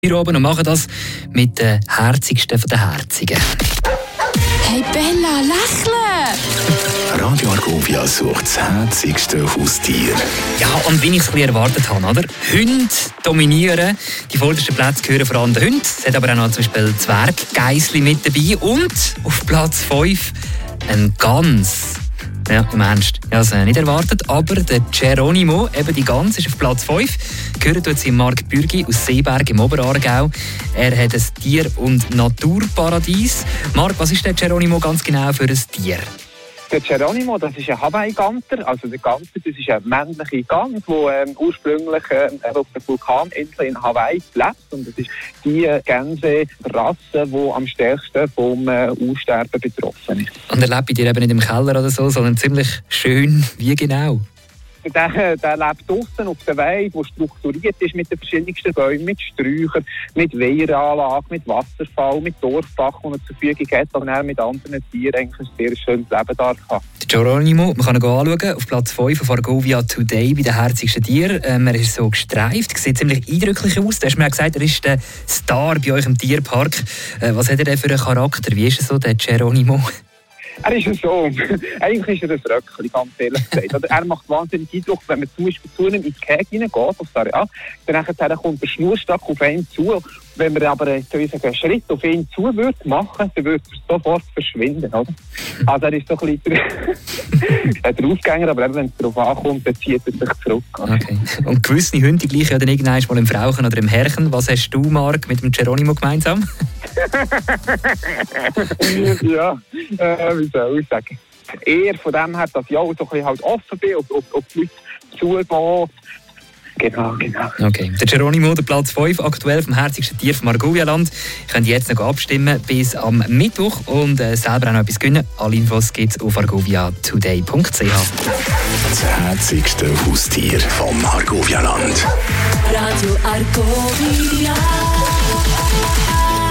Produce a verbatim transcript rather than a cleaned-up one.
hier oben und machen das mit den herzigsten von den Herzigen. Hey Bella, lächle! Radio Argovia sucht das herzigste Haustier. Ja, und wie ich es ein bisschen erwartet habe, oder? Hunde dominieren. Die vordersten Plätze gehören vor allem den Hunden. Es hat aber auch noch zum Beispiel Zwerggeissli mit dabei. Und auf Platz fünf ein Gans. Ja, im Ernst. Ich habe es nicht erwartet, aber der Geronimo, eben die Gans, ist auf Platz fünf. Gehört dort zu Marc Bürgi aus Seeberg im Oberaargau. Er hat ein Tier- und Naturparadies. Marc, was ist der Geronimo ganz genau für ein Tier? Der Geronimo, das ist ein Hawaii-Ganter. Also der Ganter, das ist eine männliche Gans, die ähm, ursprünglich äh, auf der Vulkaninsel in Hawaii lebt. Und das ist die äh, Gänserasse, die am stärksten vom äh, Aussterben betroffen ist. Und er lebt bei dir eben nicht im Keller oder so, sondern ziemlich schön. Wie genau? Der, der lebt draussen auf der Weide, die strukturiert ist mit den verschiedensten Bäumen, mit Sträuchern, mit Weiheranlage, mit Wasserfall, mit Dorfbach, die er zur Verfügung hat, und er mit anderen Tieren eigentlich ein sehr schönes Leben darf haben. Der Geronimo, man kann ihn anschauen, auf Platz fünf auf Argovia Today bei den herzigsten Tieren. Ähm, er ist so gestreift, sieht ziemlich eindrücklich aus. Du hast mir gesagt, er ist der Star bei euch im Tierpark. Äh, was hat er denn für einen Charakter? Wie ist er so, der Geronimo? Er ist so, eigentlich ist er ein Röckli, ganz ehrlich gesagt. Oder er macht wahnsinnig Eindruck, wenn man zum Beispiel zu ihm ins Gehege hineingeht, aufs Areal, dann kommt der Schnurstock auf ihn zu. Wenn man aber einen Schritt auf ihn zu würde machen, dann würde er sofort verschwinden. Oder? Also er ist so ein bisschen der Draufgänger, aber eben, wenn es darauf ankommt, dann zieht er sich zurück. Okay. Und gewisse Hunde gleichen ja dann irgendwann mal im Frauchen oder im Herchen. Was hast du, Marc, mit dem Geronimo gemeinsam? ja, äh, wie soll ich sagen? Eher von dem her, dass ich auch so ein bisschen halt offen bin, auf, auf, auf die Leute zugehe. Genau, genau. Okay. Der Geronimo, der Platz fünf, aktuell vom herzigsten Tier vom Argovialand. Ihr könnt jetzt noch abstimmen bis am Mittwoch und äh, selber auch noch etwas gewinnen. Alle Infos gibt es auf argovia today punkt c h. Das herzigste Haustier vom Argovialand. Radio Argovia.